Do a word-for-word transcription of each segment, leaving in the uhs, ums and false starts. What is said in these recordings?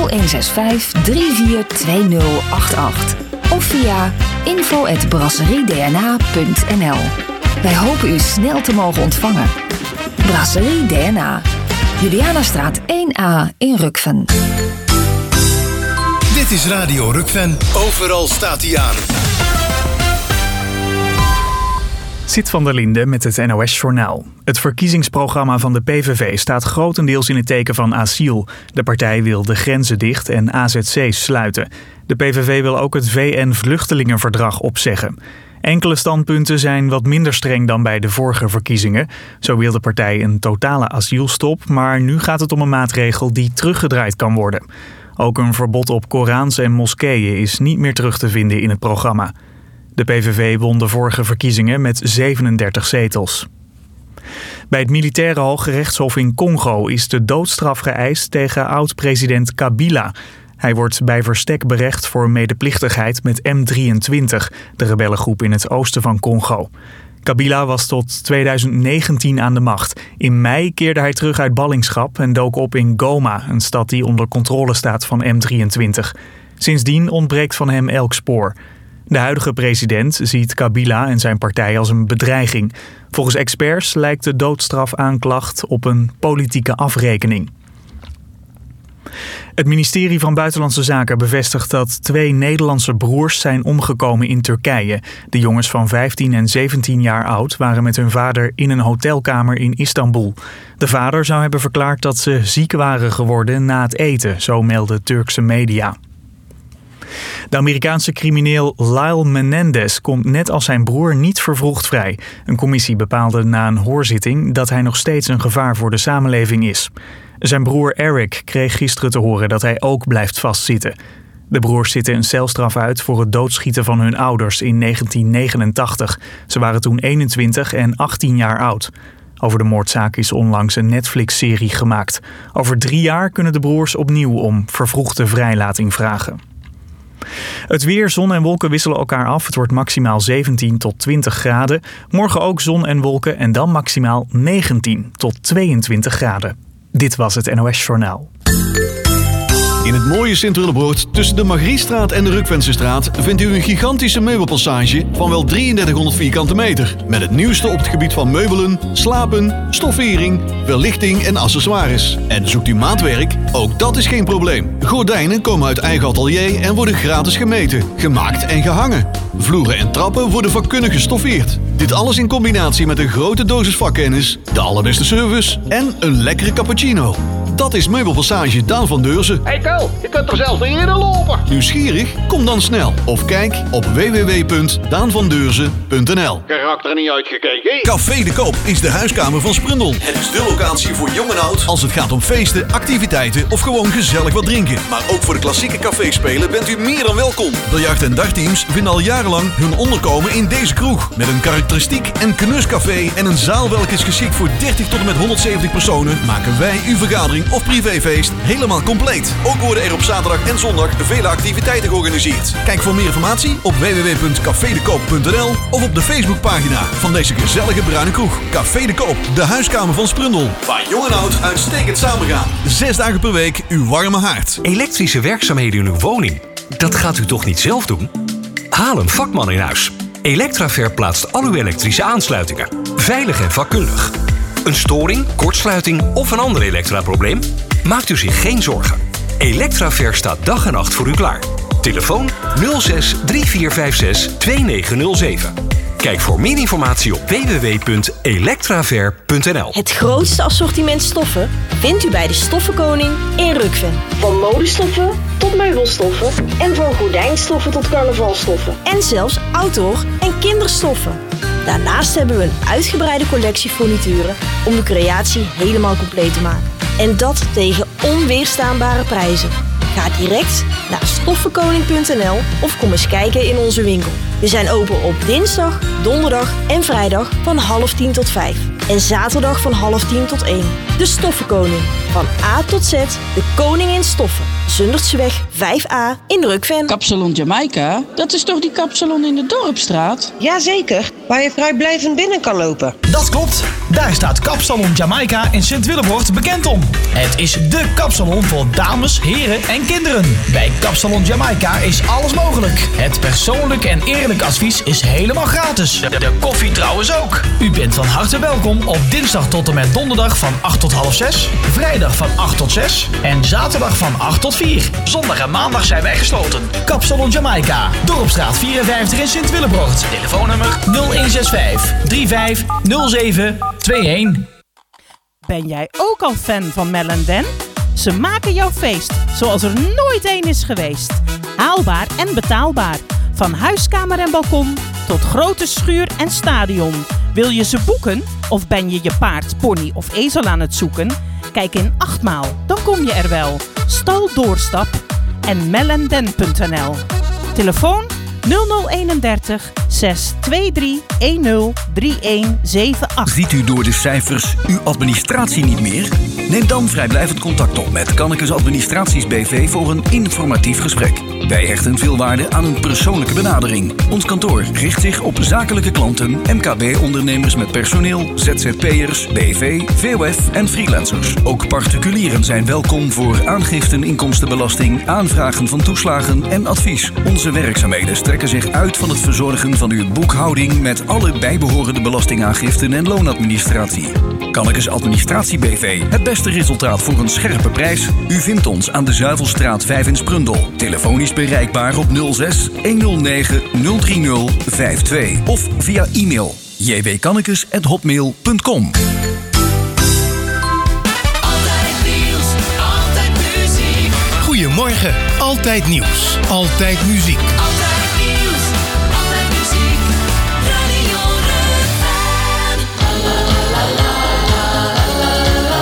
nul een zes vijf drie vier twee nul acht acht of via info at brasserie d n a punt n l. Wij hopen u snel te mogen ontvangen. Brasserie D N A, Julianastraat één A in Rukven. Dit is Radio Rukven. Overal staat hij aan. Sid van der Linde met het N O S-journaal. Het verkiezingsprogramma van de P V V staat grotendeels in het teken van asiel. De partij wil de grenzen dicht en A Z C's sluiten. De P V V wil ook het V N-vluchtelingenverdrag opzeggen. Enkele standpunten zijn wat minder streng dan bij de vorige verkiezingen. Zo wil de partij een totale asielstop, maar nu gaat het om een maatregel die teruggedraaid kan worden. Ook een verbod op Korans en moskeeën is niet meer terug te vinden in het programma. De P V V won de vorige verkiezingen met zevenendertig zetels. Bij het militaire Hoge Rechtshof in Congo is de doodstraf geëist tegen oud-president Kabila. Hij wordt bij verstek berecht voor medeplichtigheid met M drieëntwintig, de rebellengroep in het oosten van Congo. Kabila was tot tweeduizend negentien aan de macht. In mei keerde hij terug uit ballingschap en dook op in Goma, een stad die onder controle staat van M drieëntwintig. Sindsdien ontbreekt van hem elk spoor. De huidige president ziet Kabila en zijn partij als een bedreiging. Volgens experts lijkt de doodstrafaanklacht op een politieke afrekening. Het ministerie van Buitenlandse Zaken bevestigt dat twee Nederlandse broers zijn omgekomen in Turkije. De jongens van vijftien en zeventien jaar oud waren met hun vader in een hotelkamer in Istanbul. De vader zou hebben verklaard dat ze ziek waren geworden na het eten, zo melden Turkse media. De Amerikaanse crimineel Lyle Menendez komt net als zijn broer niet vervroegd vrij. Een commissie bepaalde na een hoorzitting dat hij nog steeds een gevaar voor de samenleving is. Zijn broer Eric kreeg gisteren te horen dat hij ook blijft vastzitten. De broers zitten een celstraf uit voor het doodschieten van hun ouders in negentien negenentachtig. Ze waren toen eenentwintig en achttien jaar oud. Over de moordzaak is onlangs een Netflix-serie gemaakt. Over drie jaar kunnen de broers opnieuw om vervroegde vrijlating vragen. Het weer, zon en wolken wisselen elkaar af. Het wordt maximaal zeventien tot twintig graden. Morgen ook zon en wolken en dan maximaal negentien tot tweeëntwintig graden. Dit was het N O S-journaal. In het mooie Sint-Willebroord tussen de Margriestraat en de Rukvensestraat vindt u een gigantische meubelpassage van wel drieëndertighonderd vierkante meter. Met het nieuwste op het gebied van meubelen, slapen, stoffering, verlichting en accessoires. En zoekt u maatwerk? Ook dat is geen probleem. Gordijnen komen uit eigen atelier en worden gratis gemeten, gemaakt en gehangen. Vloeren en trappen worden vakkundig gestoffeerd. Dit alles in combinatie met een grote dosis vakkennis, de allerbeste service en een lekkere cappuccino. Dat is Meubelpassage Daan van Deurzen. Hey Tel, je kunt er zelfs niet in lopen. Nieuwsgierig? Kom dan snel. Of kijk op w w w punt daan van deurzen punt n l. Karakter niet uitgekeken. Café de Koop is de huiskamer van Sprundel. Het is de locatie voor jong en oud als het gaat om feesten, activiteiten of gewoon gezellig wat drinken. Maar ook voor de klassieke caféspelen bent u meer dan welkom. Biljart- en dartteams vinden al jarenlang hun onderkomen in deze kroeg. Met een karakteristiek en knuscafé en een zaal welke is geschikt voor dertig tot en met honderdzeventig personen, maken wij uw vergadering of privéfeest helemaal compleet. Ook worden er op zaterdag en zondag vele activiteiten georganiseerd. Kijk voor meer informatie op w w w punt café de koop punt n l of op de Facebookpagina van deze gezellige bruine kroeg. Café de Koop, de huiskamer van Sprundel. Waar jong en oud uitstekend samengaan. Zes dagen per week uw warme haard. Elektrische werkzaamheden in uw woning. Dat gaat u toch niet zelf doen? Haal een vakman in huis. Electraver plaatst al uw elektrische aansluitingen. Veilig en vakkundig. Een storing, kortsluiting of een ander elektraprobleem? Maakt u zich geen zorgen. Electraver staat dag en nacht voor u klaar. Telefoon nul zes drie vier vijf zes twee negen nul zeven. Kijk voor meer informatie op w w w punt electraver punt n l. Het grootste assortiment stoffen vindt u bij de Stoffenkoning in Rukven. Van modestoffen tot meubelstoffen en van gordijnstoffen tot carnavalstoffen. En zelfs outdoor en kinderstoffen. Daarnaast hebben we een uitgebreide collectie furnituren om de creatie helemaal compleet te maken. En dat tegen onweerstaanbare prijzen. Ga direct naar stoffenkoning punt n l of kom eens kijken in onze winkel. We zijn open op dinsdag, donderdag en vrijdag van half tien tot vijf. En zaterdag van half tien tot één. De Stoffenkoning. Van A tot Z, de koning in stoffen. Zundertseweg vijf A in Rukven. Kapsalon Jamaica, dat is toch die kapsalon in de Dorpstraat? Jazeker, waar je vrijblijvend binnen kan lopen. Dat klopt. Daar staat Kapsalon Jamaica in Sint-Willebroort bekend om. Het is dé kapsalon voor dames, heren en kinderen. Bij Kapsalon Jamaica is alles mogelijk. Het persoonlijk en eerlijk advies is helemaal gratis. De, de koffie trouwens ook. U bent van harte welkom op dinsdag tot en met donderdag van acht tot half zes, vrijdag van acht tot zes en zaterdag van acht tot vier. Zondag en maandag zijn wij gesloten. Kapsalon Jamaica, Dorpstraat vierenvijftig in Sint-Willebroort. Telefoonnummer nul een zes vijf drie vijf nul zeven twee een. Ben jij ook al fan van Mel en Dan? Ze maken jouw feest zoals er nooit één is geweest. Haalbaar en betaalbaar. Van huiskamer en balkon tot grote schuur en stadion. Wil je ze boeken? Of ben je je paard, pony of ezel aan het zoeken? Kijk in Achtmaal, dan kom je er wel. Stal Doorstap en melenden punt n l. Telefoon nul nul eenendertig zes twee drie een nul drie een zeven acht. Ziet u door de cijfers uw administratie niet meer? Neem dan vrijblijvend contact op met Kannekes Administraties B V voor een informatief gesprek. Wij hechten veel waarde aan een persoonlijke benadering. Ons kantoor richt zich op zakelijke klanten, M K B-ondernemers met personeel, Z Z P'ers, B V, V O F en freelancers. Ook particulieren zijn welkom voor aangiften, inkomstenbelasting, aanvragen van toeslagen en advies. Onze werkzaamheden strekken zich uit van het verzorgen van uw boekhouding met alle bijbehorende belastingaangiften en loonadministratie. Kannekes Administratie B V. Het beste resultaat voor een scherpe prijs. U vindt ons aan de Zuivelstraat vijf in Sprundel. Telefonisch bereikbaar op nul zes honderd negen nul drie nul vijf twee of via e-mail j w kannekes at hotmail punt com. Goedemorgen, altijd nieuws, altijd muziek. Altijd nieuws, altijd muziek, Radio Rukven. La la la la la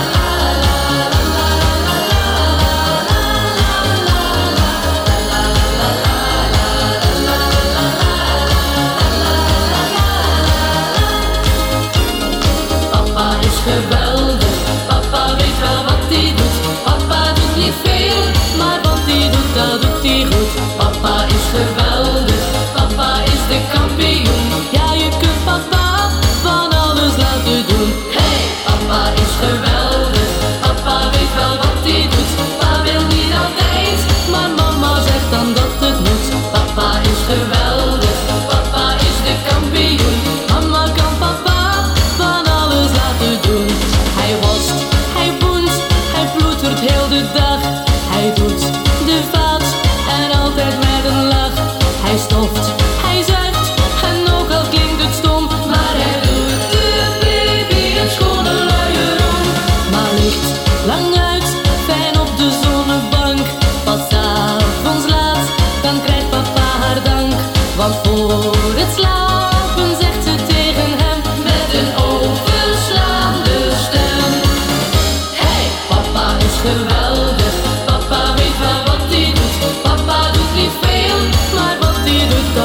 Papa is geweldig, papa weet wel wat hij doet. Papa doet niet veel, maar wat hij doet, dat doet hij goed. Papa is geweldig, papa is de kampioen. Ja, je kunt papa van alles laten doen. Hey, papa is geweldig, papa weet wel wat hij doet. Papa wil niet altijd, maar mama zegt dan dat het moet. Papa is geweldig, papa is de kampioen. Mama kan papa van alles laten doen. Hij wast, hij boent, hij ploetert heel de dag. Hij doet de vaat en altijd met een lach. Hij stoft, hij zuigt en ook al klinkt het stom, maar hij doet de baby een schone luier om. Maar ligt lang uit, fijn op de zonnebank. Pas 's avonds laat, dan krijgt papa haar dank. Want voor het slapen zegt ze tegen hem met een overslaande stem. Hey, papa is geweldig, papa weet wel wat hij doet. Papa doet niet veel, maar wat hij doet,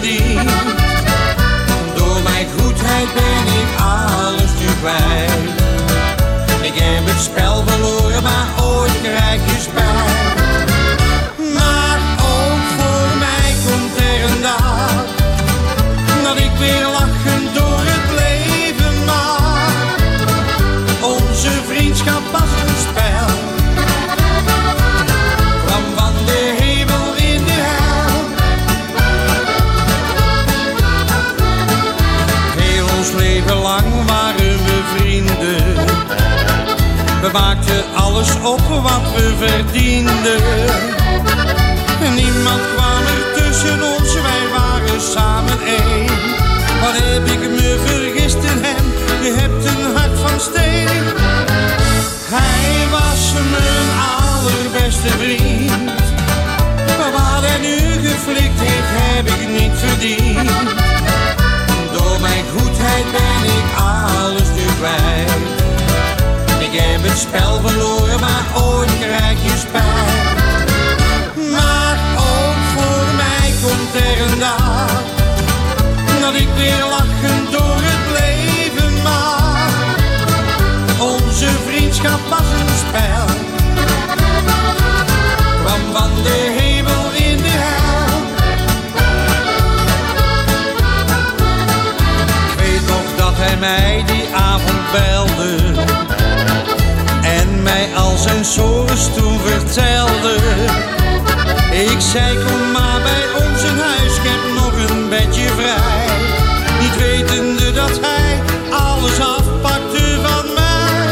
verdiend. Door mijn goedheid ben ik alles nu kwijt. Ik heb het spel verloren, maar ooit krijg je spijt. Maar ook voor mij komt er een dag dat ik weer lachend door het leven mag. Onze vriendschap was een spel, kwam van de hemel in de hel. Heel ons leven lang waren we vrienden. We maakten alles op wat we verdienden. Niemand kwam er tussen ons, wij waren samen één. Wat heb ik me vergist in hem, je hebt een hart van steen. Hij was mijn allerbeste vriend. Maar wat hij nu geflikt heeft, heb ik niet verdiend. Door mijn goedheid ben ik alles nu kwijt. Ik heb het spel verloren, maar ooit krijg je spijt. Maar ook voor mij komt er een dag dat ik weer lachend door het leven mag. Onze vriendschap was een spel, kwam van de hemel in de hel. Ik weet nog dat hij mij die avond belde en mij al zijn sores toen vertelde. Ik zei kom maar bij ons in huis, ik heb nog een bedje vrij. Niet wetende dat hij alles afpakte van mij.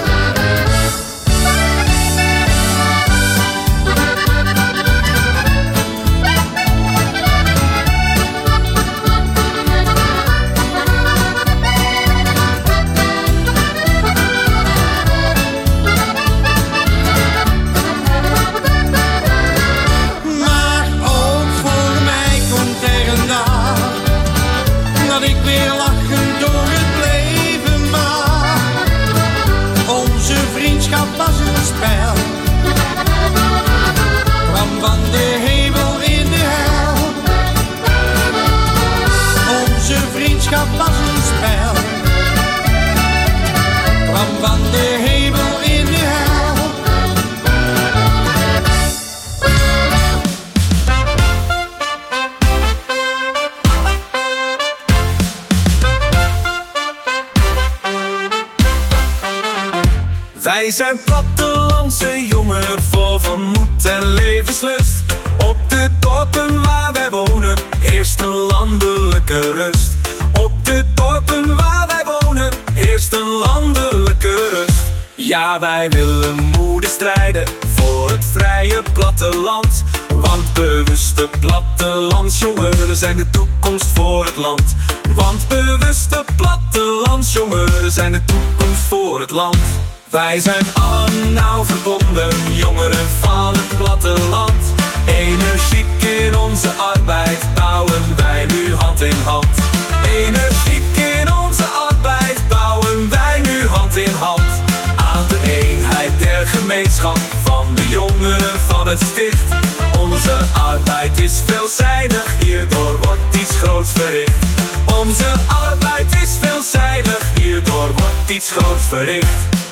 Wij zijn plattelandse jongeren vol van moed en levenslust. Op de dorpen waar wij wonen heerst een landelijke rust. Op de dorpen waar wij wonen heerst een landelijke rust. Ja, wij willen moedig strijden voor het vrije platteland. Want bewuste plattelandsjongeren zijn de toekomst voor het land. Want bewuste plattelandsjongeren zijn de toekomst voor het land. Wij zijn allen nauw verbonden, jongeren van het platteland. Energiek in onze arbeid bouwen wij nu hand in hand. Energiek in onze arbeid bouwen wij nu hand in hand. Aan de eenheid der gemeenschap van de jongeren van het sticht. Onze arbeid is veelzijdig, hierdoor wordt iets groots verricht. Onze arbeid is veelzijdig, hierdoor wordt iets groots verricht.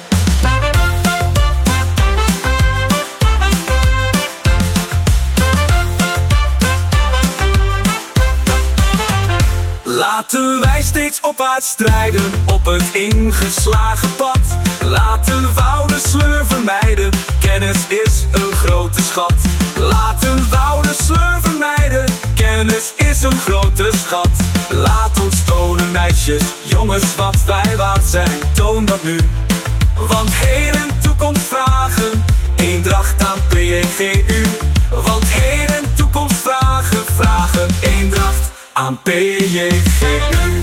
Laten wij steeds opwaarts strijden op het ingeslagen pad. Laten we oude sleur vermijden, kennis is een grote schat. Laten we oude sleur vermijden, kennis is een grote schat. Laat ons tonen meisjes, jongens wat wij waard zijn, toon dat nu. Want heden en toekomst vragen, eendracht aan P J G U. Want heden en toekomst vragen, vragen eendracht aan P J G U.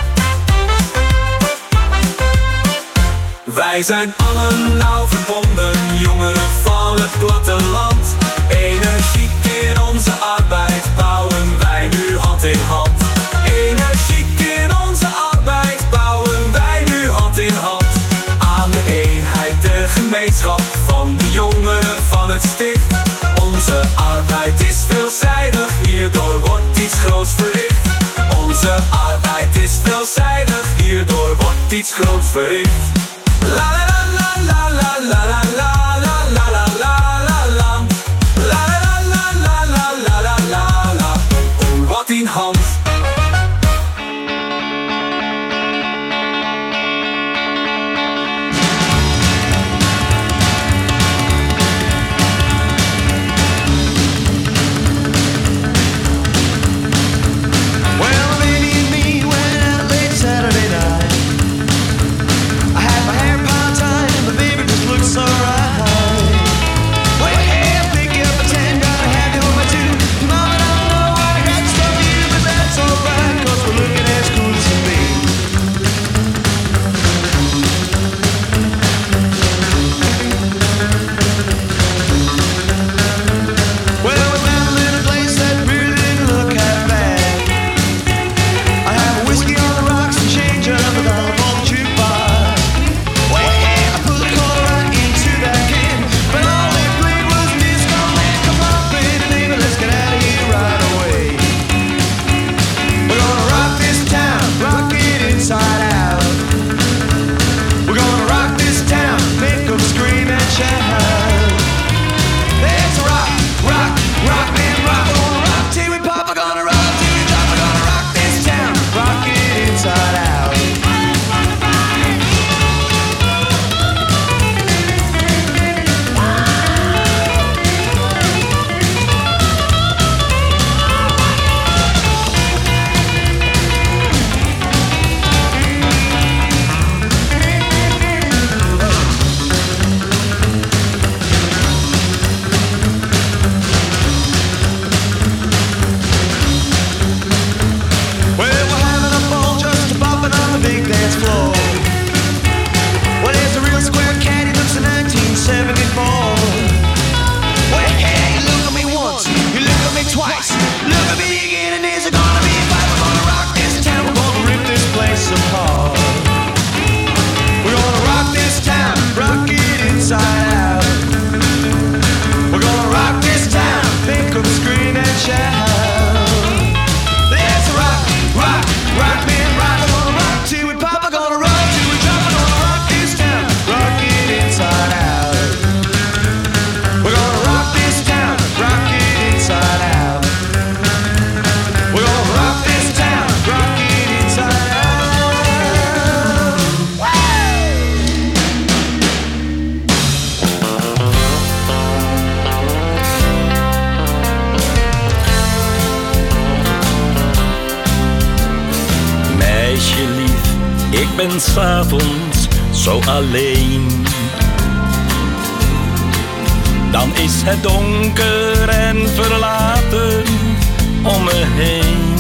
Wij zijn allen nauw verbonden, jongeren van het platteland. Energiek in onze arbeid bouwen wij nu hand in hand. Energiek in onze arbeid bouwen wij nu hand in hand. Aan de eenheid der gemeenschap van de jongeren van het sticht. Onze arbeid is veelzijdig, hierdoor wordt iets groots verricht. iemand iets groots verricht. La la la la la la la la la la la la la la. La la la la la la la la la. Oh, wat een hand. ben 's avonds zo alleen. Dan is het donker en verlaten om me heen.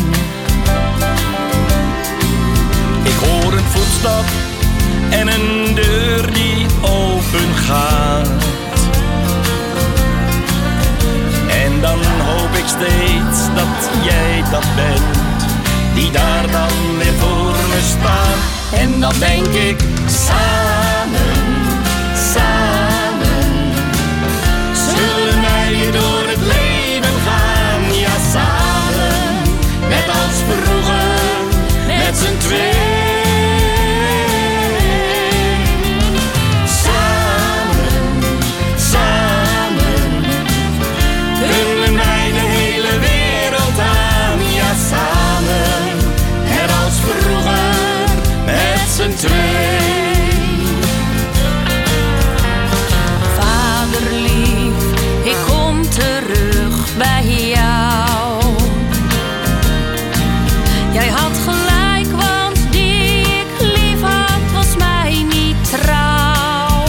Ik hoor een voetstap en een deur die open gaat. En dan hoop ik steeds dat jij dat bent, die daar dan weer voor me staat. En dan denk ik, samen, samen, zullen wij weer door het leven gaan. Ja, samen, net als vroeger, met z'n twee. Samen, samen, kunnen wij de hele wereld aan. Ja, samen, net als vroeger, met z'n twee. Vader lief, ik kom terug bij jou. Jij had gelijk, want die ik lief had was mij niet trouw.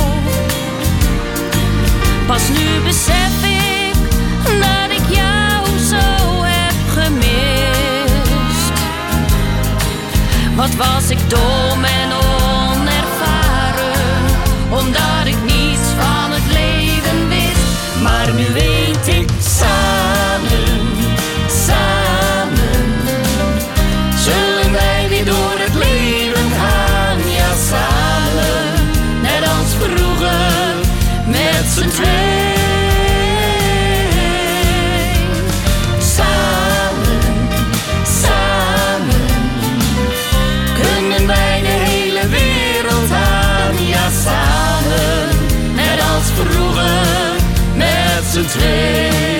Pas nu besef ik dat ik jou zo heb gemist. Wat was ik dom en onervaren, omdat ik niets van het leven wist. Maar nu weet ik, samen, samen, zullen wij weer door het leven gaan. Ja, samen, net als vroeger, met z'n twee. Samen, samen, kunnen wij de hele wereld z'n twee.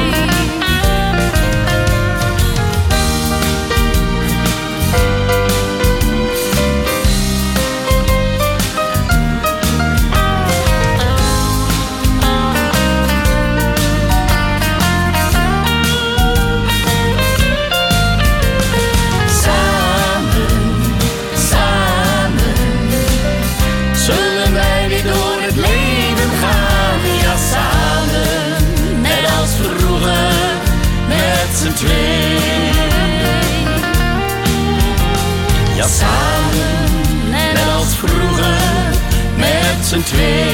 Ja, samen, net als vroeger, met z'n twee.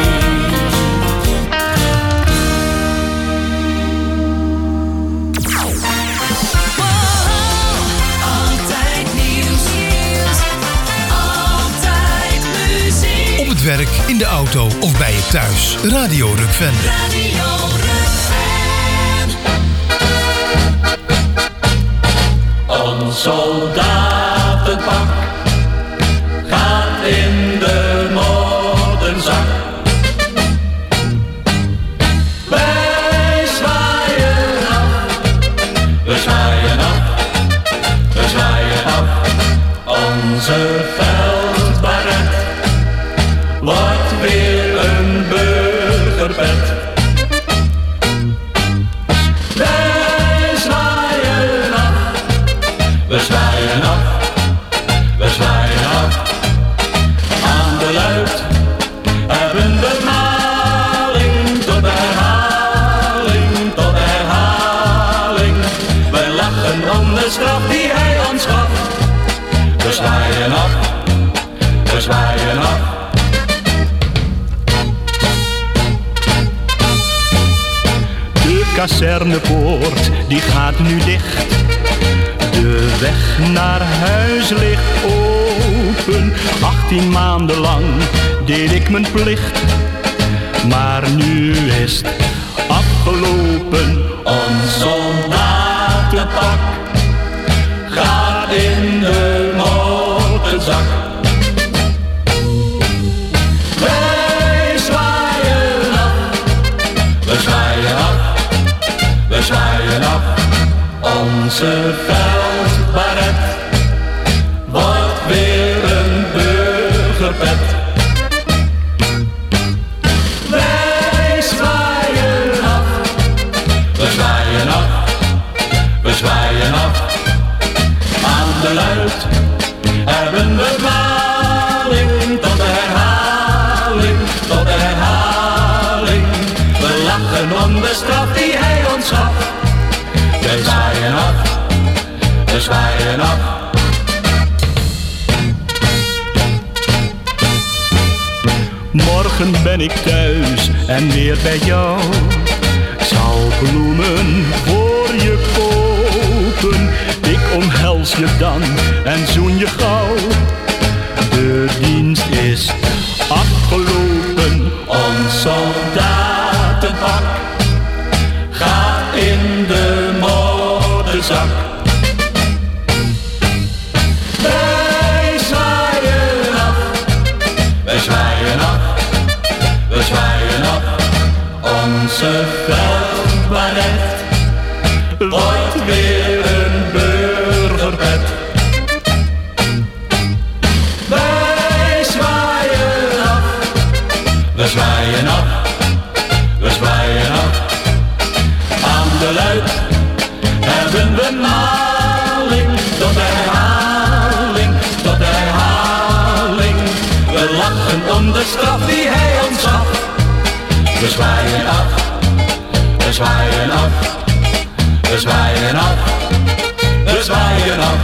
Altijd nieuws, altijd muziek. Op het werk, in de auto of bij je thuis. Radio Rukven. Radio Ons soldatenpak gaat in de moddenzak. Wij zwaaien af, we zwaaien af, we zwaaien af. Onze veldbaret wordt weer een burgerpet. We zwaaien af, we zwaaien af. Aan de luid hebben we maling tot herhaling, tot herhaling. We lachen om de straf die hij ons gaf. We zwaaien af, we zwaaien af. De kazernepoort die gaat nu dicht. De weg naar huis ligt open. Achttien maanden lang deed ik mijn plicht. Maar nu is het afgelopen. Ons soldatenpak gaat in de motorzak. Wij zwaaien af, we zwaaien af, we zwaaien af. Onze veldbaret wordt weer een burgerpet. Wij zwaaien af, we zwaaien af, we zwaaien af. Aan de luid hebben we maling tot de herhaling, tot de herhaling. We lachen om de straf die hij ons gaf. We zwaaien af, we zwaaien af. Morgen ben ik thuis en weer bij jou. Ik zal bloemen voor je kopen. Ik omhels je dan en zoen je gauw. De dienst is afgelopen. Ons soldatenpak gaat in de motorzak. Wij zwaaien af, wij zwaaien af, we zwaaien af. Onze veldbaret wordt weer een burgerpet. Wij zwaaien af, we zwaaien af, we zwaaien af. Aan de luid hebben we maling tot herhaling, tot herhaling. We lachen om de straf die hij ons gaf. We zwaaien af, we zwaaien af, we zwaaien af, we zwaaien af.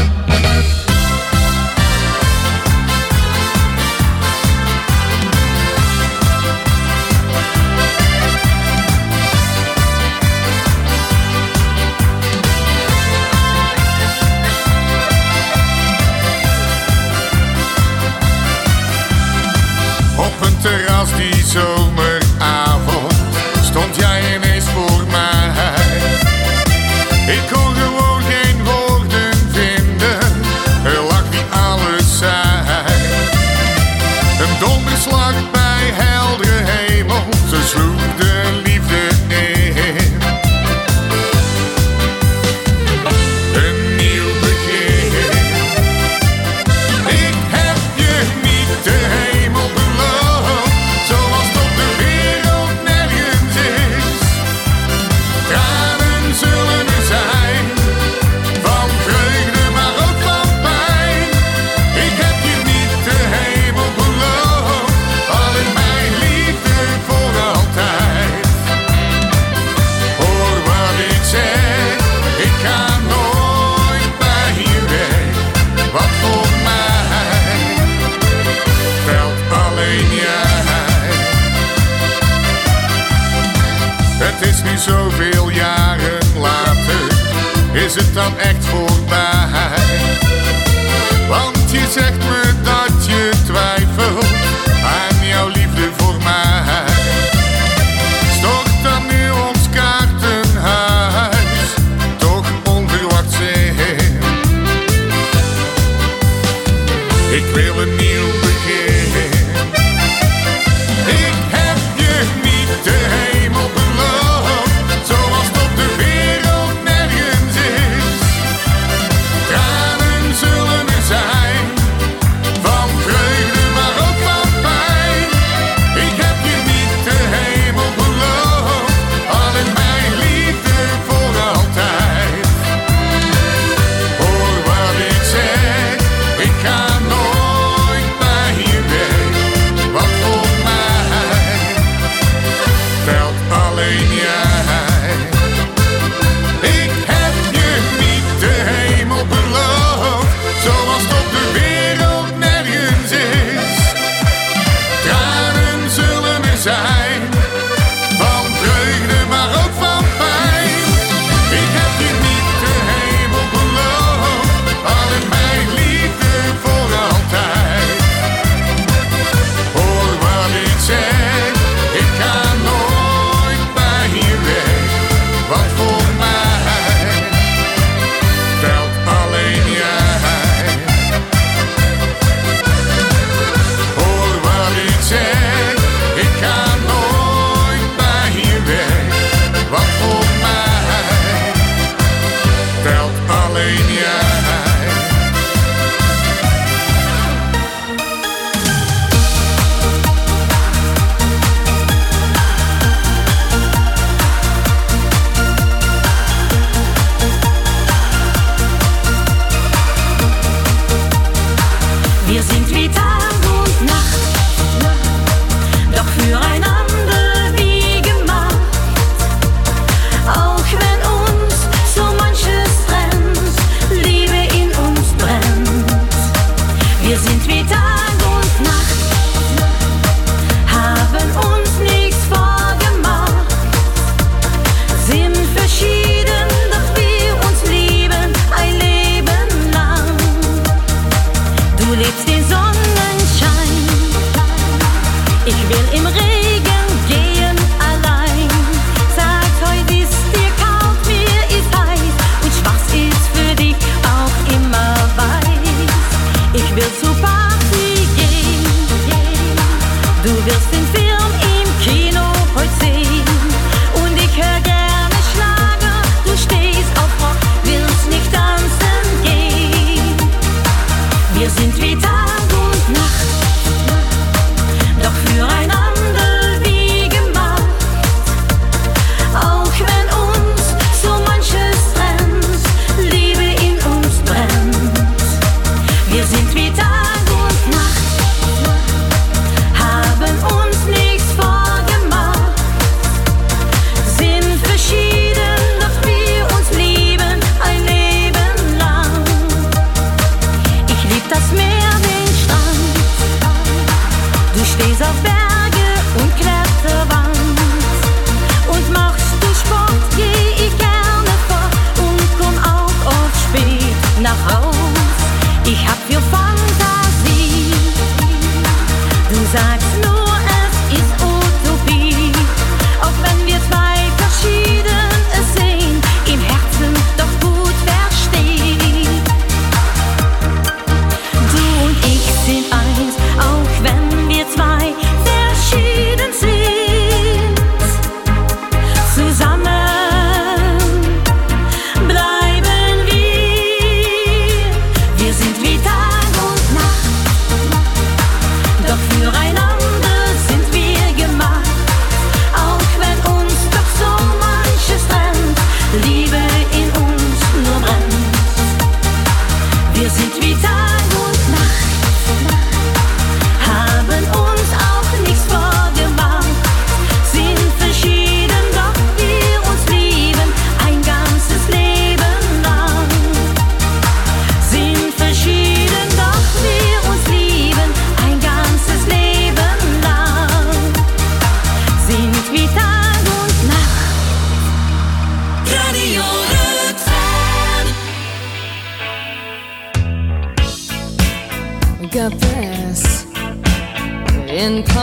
Terras die zomeravond stond jij ineens voor mij. Ik kon gewoon geen woorden vinden, er lag wie alles zei. Een donderslag bij heldere hemel, zo sloeg de liefde Het is nu zoveel jaren later, is het dan echt voorbij? Want je zegt me dat je twijfelt aan jouw liefde voor mij. Stort dan nu ons kaartenhuis toch onverwachts in? Ik wil een nieuw begin. Ik heb je niet de hemel beloofd, zoals het op de wereld nergens is. Tranen zullen er zijn, van vreugde maar ook van pijn. Ik heb je niet de hemel beloofd, alleen mijn liefde voor altijd. Hoor wat ik zeg, ik ga nooit bij je weg, want voor mij telt alleen jij. Ik heb je niet de hemel beloofd, zoals het op de wereld nergens is. Tranen zullen er zijn, van vreugde maar ook van pijn. Ik heb je niet de hemel beloofd, alleen mijn liefde voor altijd. Hoor wat ik zeg, ik ga nooit bij je weg, want voor mij telt alleen jij. Hoor wat ik zeg, ik ga nooit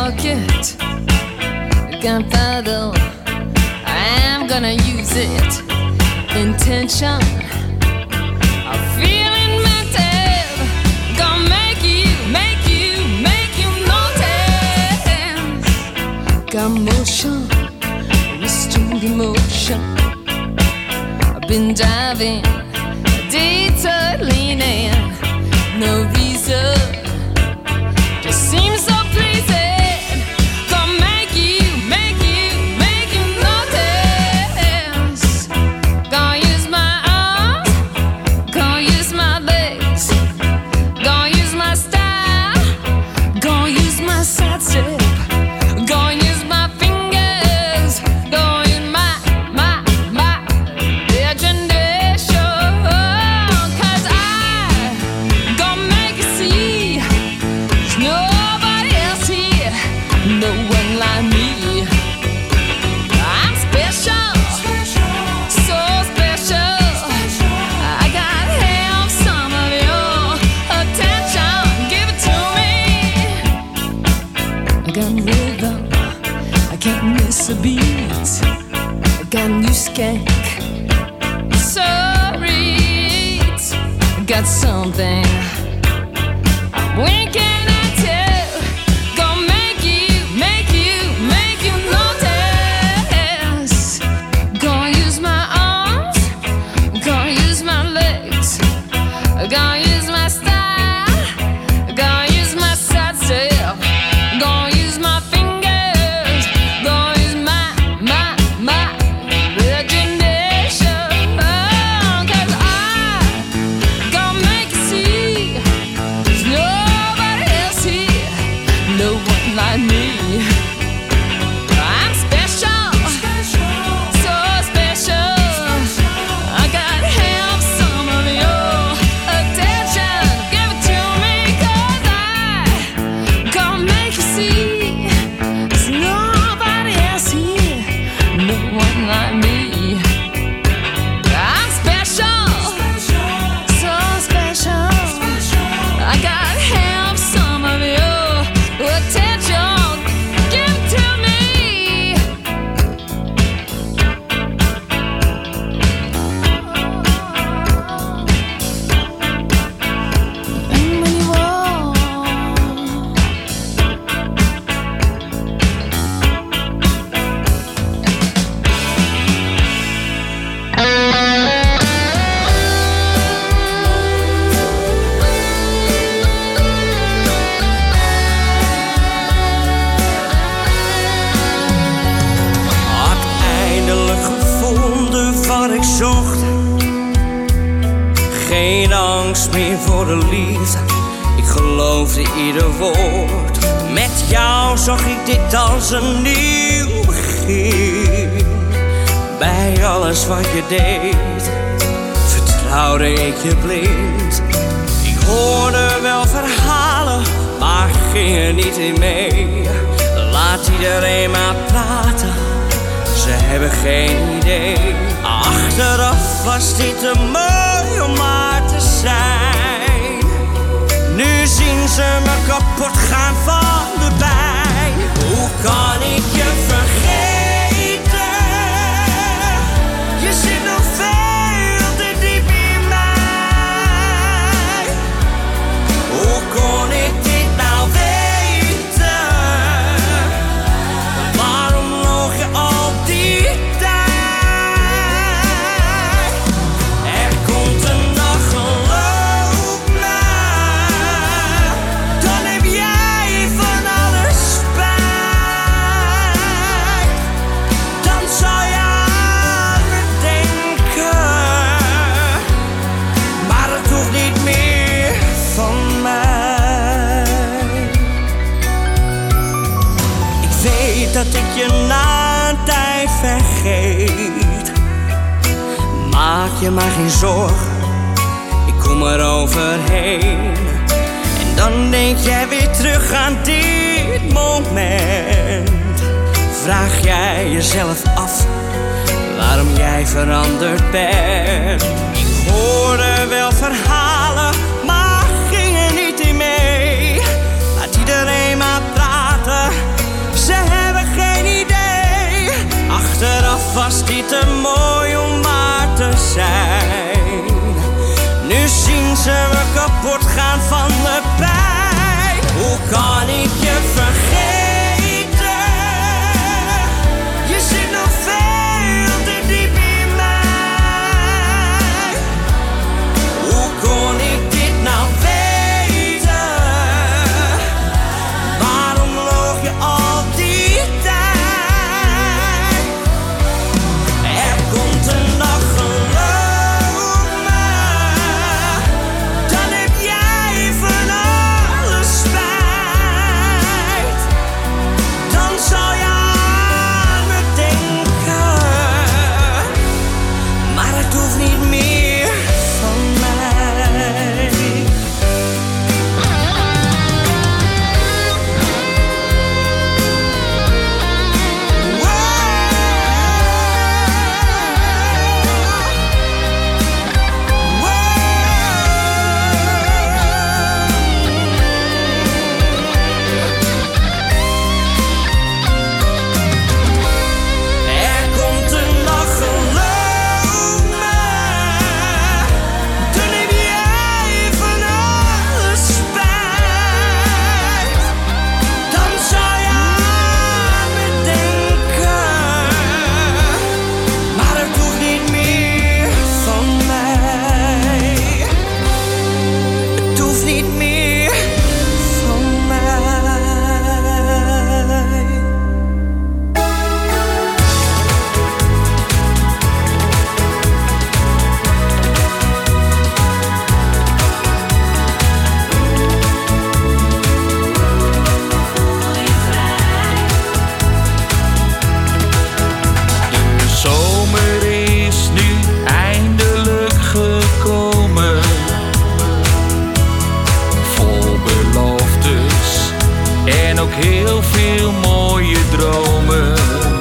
pocket, gunpowder, I'm gonna use it. Intention of feeling mental, gonna make you, make you, make you notice. Got motion, restrained emotion. I've been diving, detour leaning, no reason, just seems so pleasing. Gonna make you, make you, make you notice. Gonna use my arms, gonna use my legs, gonna use my style, gonna use my side step, gonna use my fingers, gonna use my, my, my imagination. Cause I gonna make you see there's nobody else here, no one like me. I'm special, so special. I got half some of your attention, give it to me. I got rhythm, I can't miss a beat. I got new skank, so read. I got something I'm winking at you. Gonna make you, make you, make you notice. Gonna use my arms, gonna use my legs, gonna use my style, gonna use my side step, gonna use my fingers, gonna use my, my, my imagination. Cause I gonna make you see there's nobody else here, no one like me. I'm special, so special. I got half some of your attention, give it to me. Cause I gonna make you see there's nobody else here, no one like me. I'm special, so special. I got half some of your attention, give it to me. And when you walk, Had eindelijk gevonden wat ik zocht. Geen angst meer voor de liefde, ik geloofde ieder woord. Met jou zag ik dit als een nieuw begin. Bij alles wat je deed, vertrouwde ik je blind. Ik hoorde wel verhalen, maar ging er niet in mee. Laat iedereen maar praten, ze hebben geen idee. Achteraf was dit te mooi om maar te zijn. Nu zien ze me kapot gaan van de pijn. Hoe kan ik je vergeten? Je zit nog veel te diep in mij. Hoe kon ik dit nou weten? Waarom loog je al die tijd? Er komt een dag, geloof me, dan heb jij van alles spijt. Dan zou je aan me denken, maar het hoeft niet meer van mij. Ik weet dat ik je na een tijd vergeet. Maak je maar geen zorgen, ik kom er overheen. En dan denk jij weer terug aan dit moment. Vraag jij jezelf af waarom jij veranderd bent. Ik hoorde wel verhalen, maar ging er niet in mee. Laat iedereen maar praten, was die te mooi om waar te zijn. Nu zien ze me kapot gaan van de pijn. Hoe kan ik je vergeten? Je zit nog veel te diep in mij. Hoe kon ik dit nou weten? Waarom loog je al die tijd? Er komt een dag, geloof me, dan heb jij van alles spijt. Dan zal je aan me denken, maar het hoeft niet meer van mij. Er komt een dag, geloof me, dan heb jij van alles spijt. Dan zou je aan me denken, maar het hoeft niet meer van mij. Het hoeft niet meer van mij. De zomer is nu eindelijk gekomen, vol beloftes en ook heel veel mooie dromen.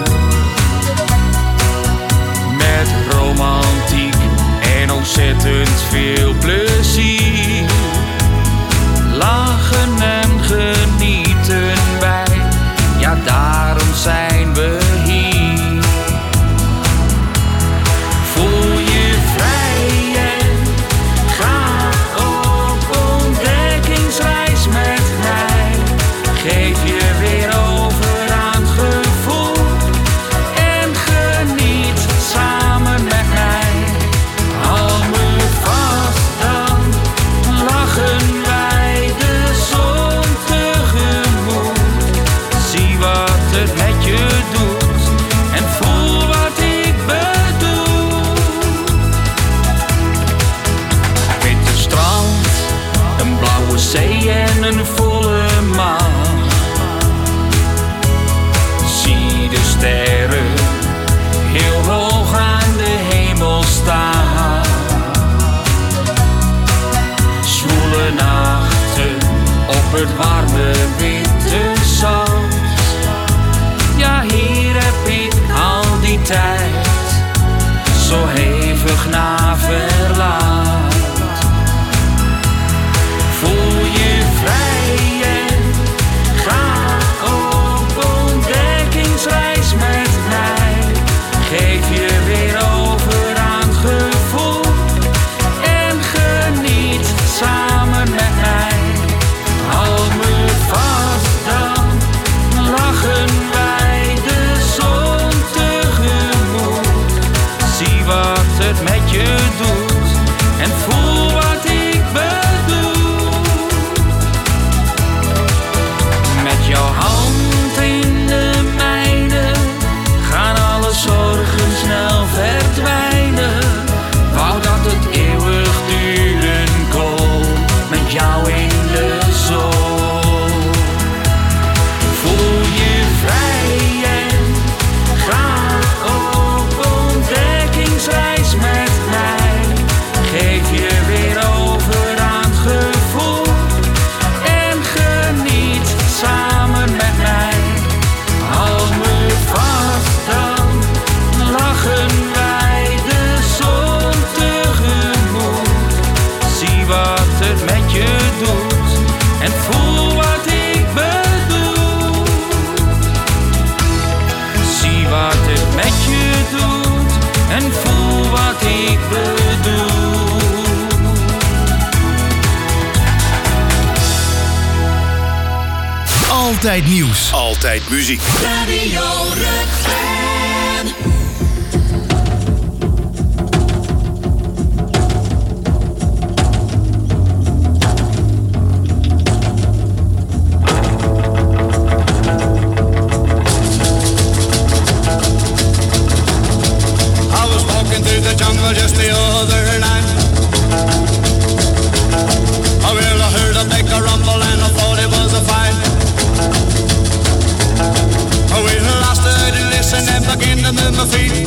Met romantiek en ontzettend veel plezier, lachen en genieten wij, ja daarom zijn we hier. Voel je vrij en ga op ontdekkingsreis met mij. Geef je weer over aan het gevoel en geniet samen met mij. Hou me vast, dan lachen wij de zon tegemoet. Zie wat het met je doet en voel wat ik bedoel. Witte strand, een blauwe zee en een volle maan. Zie de sterren heel hoog aan de hemel staan. Zwoele nachten op het warme witte zand. Ja, hier heb ik al die tijd zo hevig naar verlangd. Voel je vrij en ga op ontdekkingsreis met mij. Geef je weer over aan het gevoel en geniet samen met mij. Hou me Altijd nieuws. Altijd muziek. Radio Rukven. Just the other night, oh well, I heard a big rumble and I thought it was a fight. Oh well, I stood and listened and began to move my feet.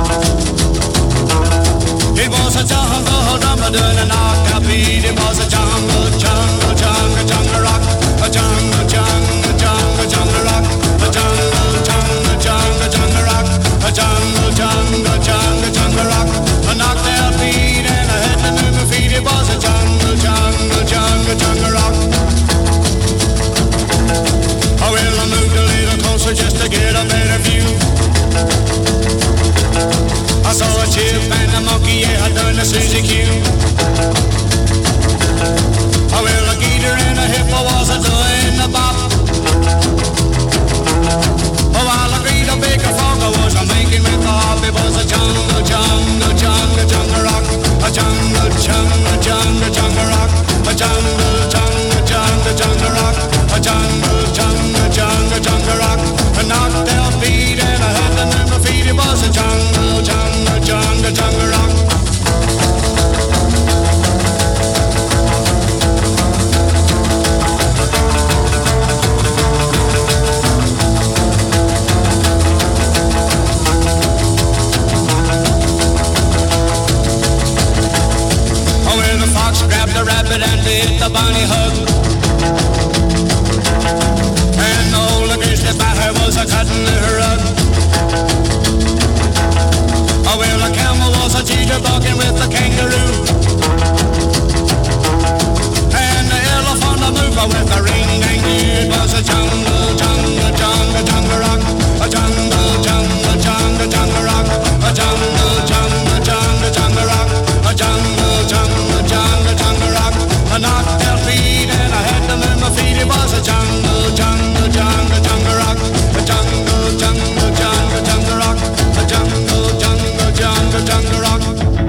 It was a jungle drummer doing a knock beat. It was a jungle, jungle, jungle, jungle rock. A jungle, jungle, jungle, jungle rock. A jungle, jungle, jungle, jungle rock. A jungle, jungle, jungle, jungle rock. I knocked out beat and I had to move my feet. It was a jungle, jungle, jungle, jungle rock. Oh well, I moved a little closer just to get a better view. I saw a chip and a monkey, yeah, I done the Suzy Q. Oh well, a gator and a hippo was a doing the bop. Oh, while I greet a bigger frog, I was a making with the hop. It was a jungle, jungle, jungle, jungle rock. A jungle, jungle, jungle, jungle rock. A jungle, jungle, jungle, jungle rock. A jungle, jungle, jungle, jungle rock. A knocked out beat and I had to move my feet. It was a jungle, jungle, jungle, jungle rock. Grabbed the rabbit and did the bunny hug. And the old grizzly bear was a cutting her rug. Oh well, a camel was a jitterbugging with the kangaroo. And the elephant a mover with a ring dang doo. It was a jungle, jungle, jungle, jungle rock. A jungle, jungle, jungle, jungle rock. A jungle, jungle, jungle, jungle rock. A jungle, jungle, jungle, jungle rock. I knocked out beat and I had to move my feet. It was a jungle, jungle, jungle, jungle rock. A jungle, jungle, jungle, jungle rock. A jungle, jungle, jungle, jungle rock.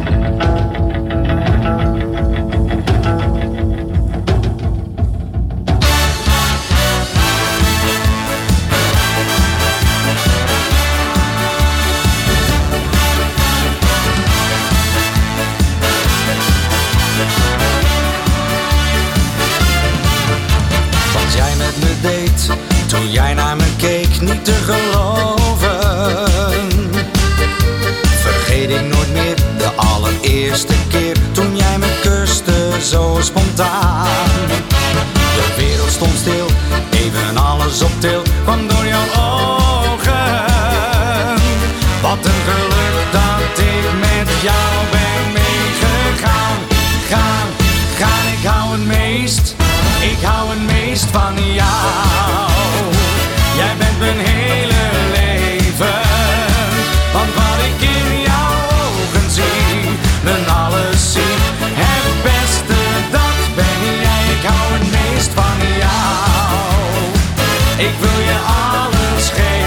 Toen jij naar me keek, niet te geloven. Vergeet ik nooit meer de allereerste keer toen jij me kuste zo spontaan. De wereld stond stil, even alles op til, kwam door jouw ogen. Wat een geluk dat ik met jou ben meegegaan. Gaan, gaan, ik hou het meest, ik hou het meest van jou. Jij bent mijn hele leven, want wat ik in jouw ogen zie, mijn alles zie. Het beste, dat ben jij, ik hou het meest van jou. Ik wil je alles geven.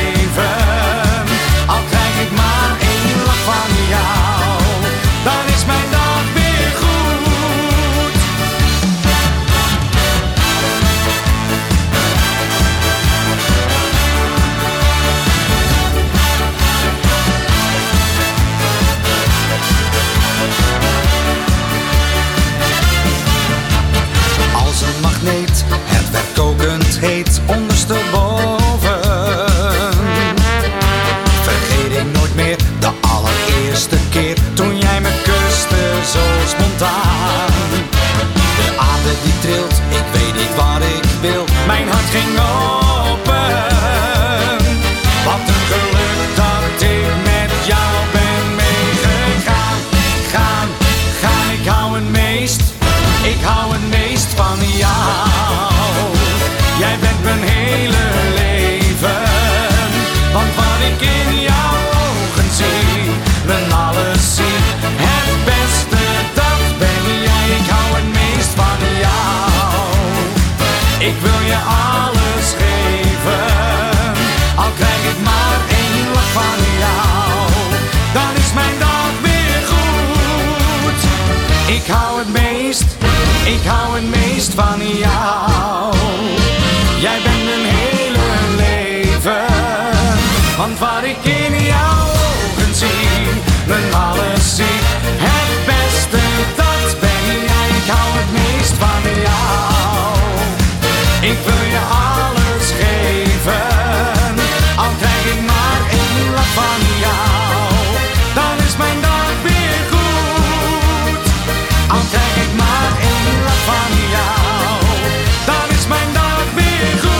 Ik hou het meest van jou. Jij bent mijn hele leven. Want wat ik in jouw ogen zie, mijn alles zie, het beste dat ben jij. Ik hou het meest van jou. Ik wil je alles geven, al krijg ik maar één lach van jou. Dan is mijn dag weer goed, al krijg ik maar één lach van jou. Dan is mijn dag weer goed.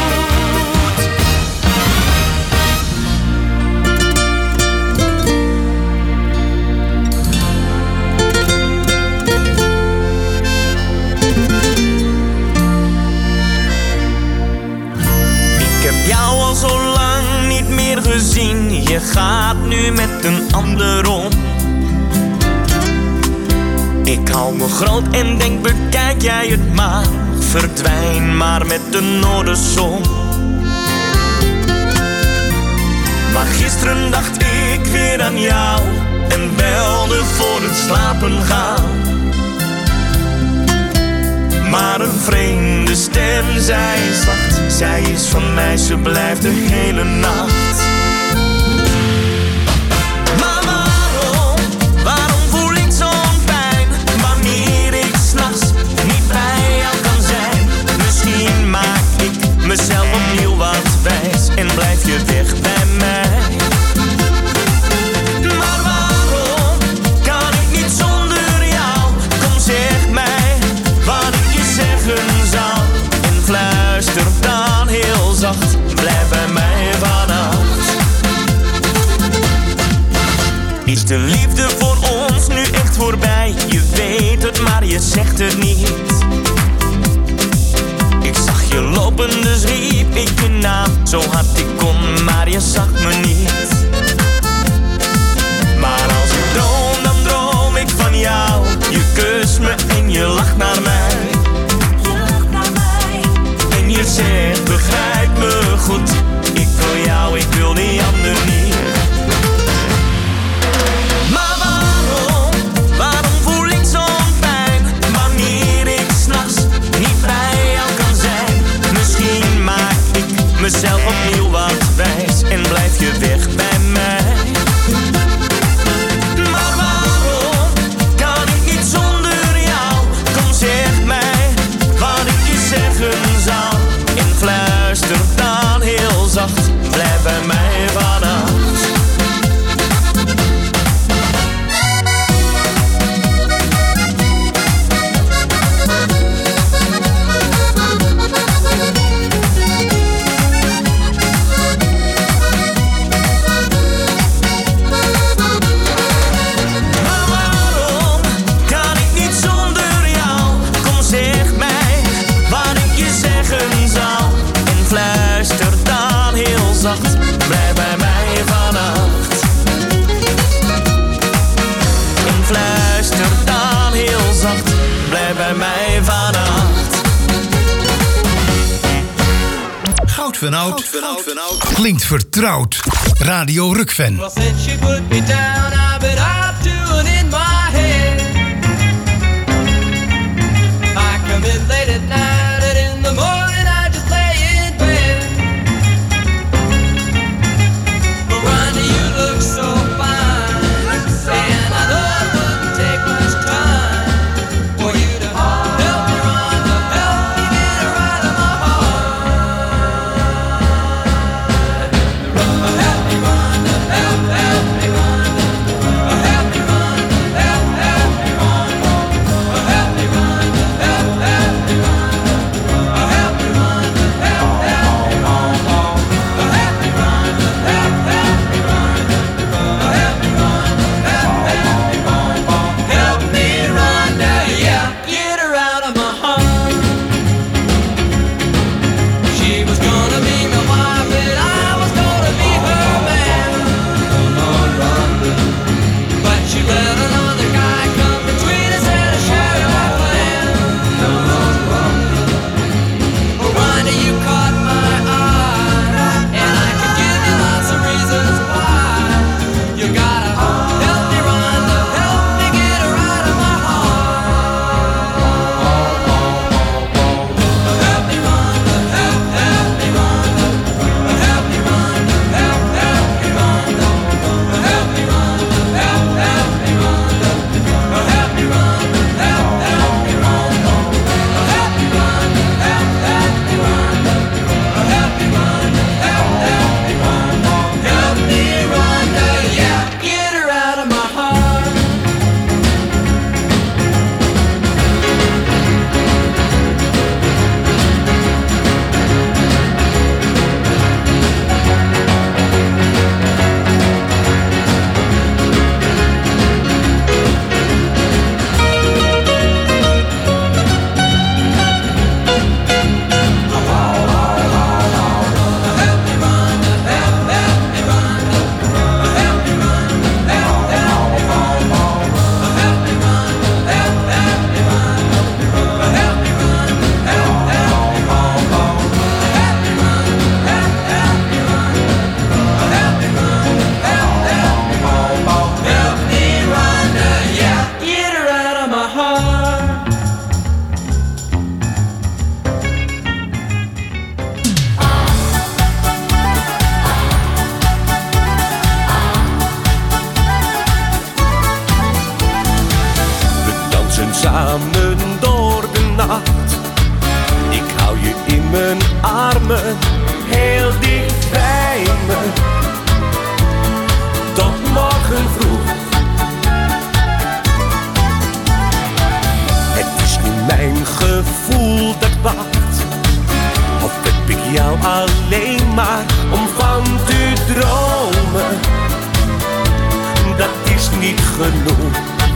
Ik heb jou al zo lang niet meer gezien. Je gaat nu met een ander om. Ik hou me groot en denk, bekijk jij het maar. Verdwijn maar met de noorderzon. Maar gisteren dacht ik weer aan jou en belde voor het slapen gaan. Maar een vreemde stem zei zacht, zij is van mij, ze blijft de hele nacht. Maar waarom, waarom voel ik zo'n pijn, wanneer ik 's nachts niet bij jou kan zijn? Misschien maak ik mezelf opnieuw wat wijs en blijf je weg bij mij. Maar waarom kan ik niet zonder jou? Kom, zeg mij wat ik je zeggen zou. En fluister dan heel zacht, blijf bij mij vannacht. Is de liefde voor ons nu echt voorbij? Je weet het, maar je zegt het niet. Ik zag je lopen, dus riep ik je naam zo hard ik kon, maar je zag me niet. Maar als ik droom, dan droom ik van jou. Je kust me en je lacht naar mij. En je zegt, begrijp me goed. Ik wil jou, ik wil die ander niet. Maar waarom, waarom voel ik zo'n pijn, wanneer ik 's nachts niet bij jou kan zijn? Misschien maak ik mezelf opnieuw wat wijs en blijf je weg bij mij. Maar waarom kan ik niet zonder jou? Kom, zeg mij wat ik je zeggen zou. En fluister dan heel zacht, blijf bij mij vannacht. Maar waarom kan ik niet zonder jou? Kom, zeg mij wat ik je zeggen zou. En fluister dan heel zacht, blijf bij mij vannacht. En fluister dan heel zacht, blijf bij mij vannacht. Goud van oud. Klinkt vertrouwd. Radio Rukven. Well, since she put me down, I've been out doing in my head. I come in late at night and in the morning I just lay in bed. But Ronnie, you look so fine, and I know it wouldn't take much time for you to help me, Rhonda, help me get her out of my heart. Help me, Rhonda, help, help me, Rhonda, help me, heel dicht bij me. Tot morgen vroeg. Het is nu mijn gevoel dat wacht. Of heb ik jou alleen maar om van te dromen? Dat is niet genoeg.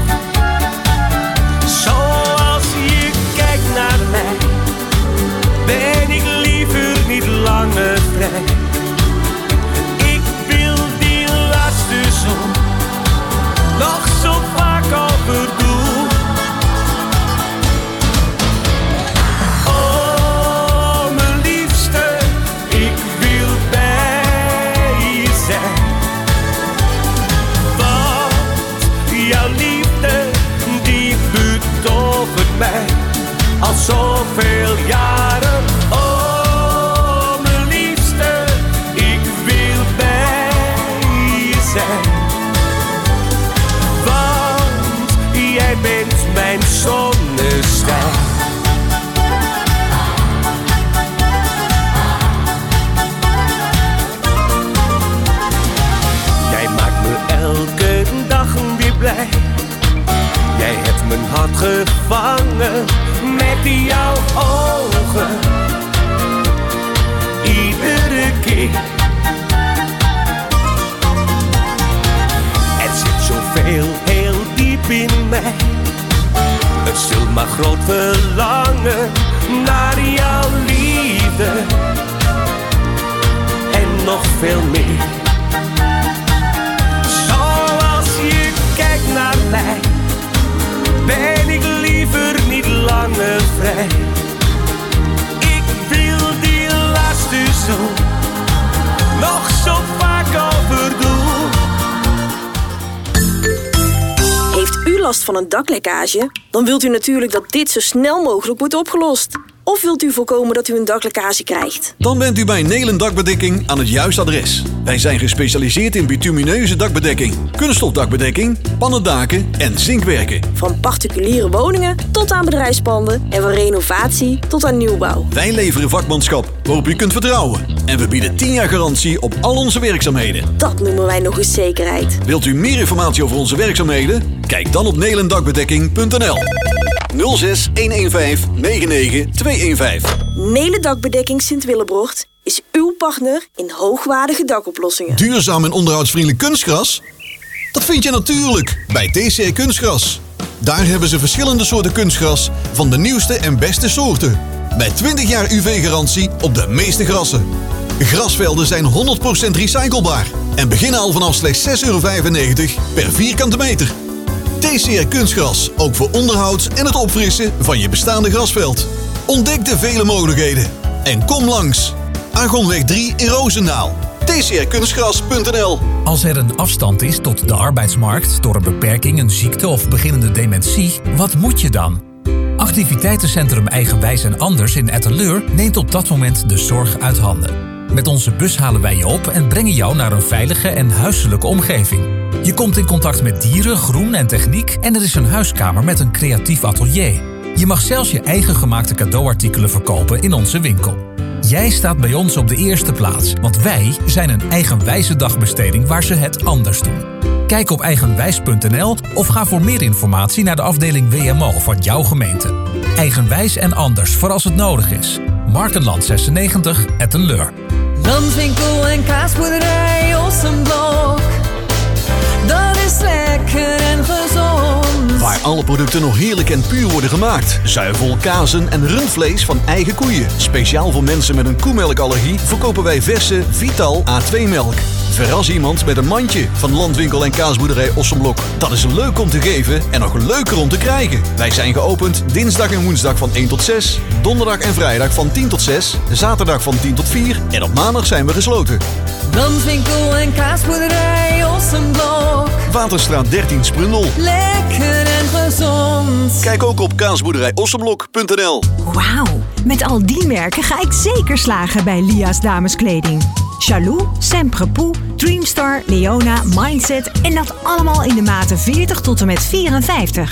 Zoals je kijkt naar mij, ben ik liever niet langer vrij. Ik wil die laatste zon nog zo vaak overdoen. Oh, mijn liefste, ik wil bij je zijn. Want jouw liefde, die betovert mij al zoveel jaren. Oh, mijn liefste, ik wil bij je zijn. Want jij bent mijn zonneschijn. Jij maakt me elke dag weer blij. Jij hebt mijn hart gevangen met jouw ogen. Iedere keer. Er zit zoveel heel diep in mij. Het zult maar groot verlangen naar jouw liefde. En nog veel meer. Zoals je kijkt naar mij, ben ik liever niet langer vrij. Ik wil die laatste zon nog zo vaak overdoen. Heeft u last van een daklekkage? Dan wilt u natuurlijk dat dit zo snel mogelijk wordt opgelost. Of wilt u voorkomen dat u een daklekkage krijgt? Dan bent u bij Nelen Dakbedekking aan het juiste adres. Wij zijn gespecialiseerd in bitumineuze dakbedekking, kunststofdakbedekking, pannendaken en zinkwerken. Van particuliere woningen tot aan bedrijfspanden en van renovatie tot aan nieuwbouw. Wij leveren vakmanschap waarop u kunt vertrouwen. En we bieden tien jaar garantie op al onze werkzaamheden. Dat noemen wij nog eens zekerheid. Wilt u meer informatie over onze werkzaamheden? Kijk dan op nelendakbedekking punt n l. nul zes een een vijf negen negen twee een vijf. Nelen Dakbedekking Sint-Willebrocht is uw partner in hoogwaardige dakoplossingen. Duurzaam en onderhoudsvriendelijk kunstgras? Dat vind je natuurlijk bij T C R Kunstgras. Daar hebben ze verschillende soorten kunstgras van de nieuwste en beste soorten. Met twintig jaar U V-garantie op de meeste grassen. Grasvelden zijn honderd procent recyclebaar en beginnen al vanaf slechts zes euro vijfennegentig per vierkante meter. T C R Kunstgras, ook voor onderhoud en het opfrissen van je bestaande grasveld. Ontdek de vele mogelijkheden en kom langs. Argonweg drie in Roosendaal. T C R kunstgras punt n l. Als er een afstand is tot de arbeidsmarkt door een beperking, een ziekte of beginnende dementie, wat moet je dan? Activiteitencentrum Eigenwijs en Anders in Etteleur neemt op dat moment de zorg uit handen. Met onze bus halen wij je op en brengen jou naar een veilige en huiselijke omgeving. Je komt in contact met dieren, groen en techniek en er is een huiskamer met een creatief atelier. Je mag zelfs je eigen gemaakte cadeauartikelen verkopen in onze winkel. Jij staat bij ons op de eerste plaats, want wij zijn een eigenwijze dagbesteding waar ze het anders doen. Kijk op eigenwijs punt n l of ga voor meer informatie naar de afdeling W M O van jouw gemeente. Eigenwijs en Anders voor als het nodig is. Markenland zesennegentig, Etteleur. Landwinkel en kaasboerderij Ossenblok. Dat is lekker en gezond. Waar alle producten nog heerlijk en puur worden gemaakt. Zuivel, kazen en rundvlees van eigen koeien. Speciaal voor mensen met een koemelkallergie verkopen wij verse Vital A twee melk. Verras iemand met een mandje van Landwinkel en kaasboerderij Ossenblok. Dat is leuk om te geven en nog leuker om te krijgen. Wij zijn geopend dinsdag en woensdag van één tot zes. Donderdag en vrijdag van tien tot zes. Zaterdag van tien tot vier. En op maandag zijn we gesloten. Landwinkel en kaasboerderij Ossenblok. Waterstraat dertien Sprundel. Lekker en gezond. Kijk ook op kaasboerderij ossenblok punt n l. Wauw, met al die merken ga ik zeker slagen bij Lia's dameskleding. Chalou, Semprepoux, Dreamstar, Leona, Mindset en dat allemaal in de maten veertig tot en met vierenvijftig.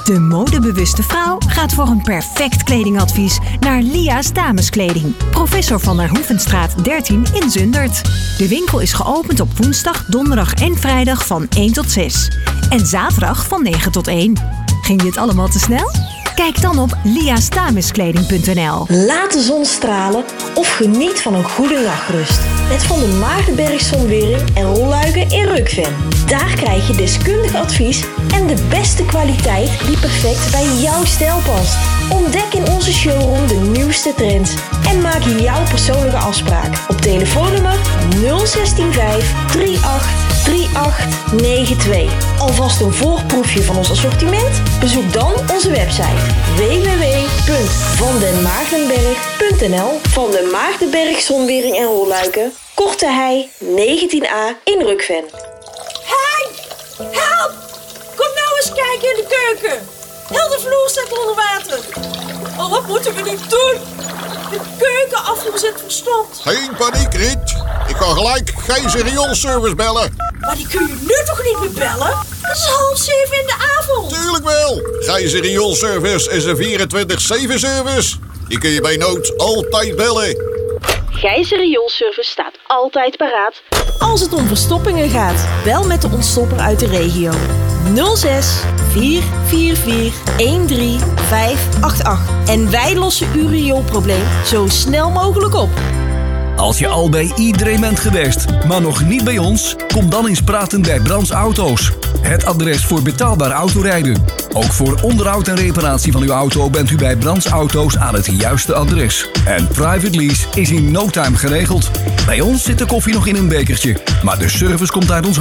De modebewuste vrouw gaat voor een perfect kledingadvies naar Lia's Dameskleding. Professor van der Hoevenstraat dertien in Zundert. De winkel is geopend op woensdag, donderdag en vrijdag van één tot zes. En zaterdag van negen tot één. Ging dit allemaal te snel? Kijk dan op liasdameskleding punt n l. Laat de zon stralen of geniet van een goede nachtrust. Met Van de Maagdenberg Zonwering en rolluiken in Rukven. Daar krijg je deskundig advies en de beste kwaliteit die perfect bij jouw stijl past. Ontdek in onze showroom de nieuwste trends en maak jouw persoonlijke afspraak op telefoonnummer nul zestien vijf drieëntachtig drieëntachtig negenentwintig. Alvast een voorproefje van ons assortiment? Bezoek dan onze website w w w punt van den maagdenberg punt n l. Van de Maagdenberg Zonwering en rolluiken, Korte Hei negentien a in Rukven. Hey, help! Kom nou eens kijken in de keuken. Heel de vloer staat onder water. Oh, wat moeten we nu doen? De keukenafvoer zit verstomd. Geen paniek, Riet. Ik ga gelijk Gijs rioolservice bellen. Maar die kun je nu toch niet meer bellen? Het is half zeven in de avond. Tuurlijk wel. Gijs rioolservice is een vierentwintig zeven service. Die kun je bij nood altijd bellen. Gijzer Rioolservice staat altijd paraat als het om verstoppingen gaat. Bel met de ontstopper uit de regio. nul zes vier vier vier een drie vijf acht acht. En wij lossen uw rioolprobleem zo snel mogelijk op. Als je al bij iedereen bent geweest, maar nog niet bij ons, kom dan eens praten bij Brands Auto's. Het adres voor betaalbaar autorijden. Ook voor onderhoud en reparatie van uw auto bent u bij Brands Auto's aan het juiste adres. En private lease is in no time geregeld. Bij ons zit de koffie nog in een bekertje, maar de service komt uit ons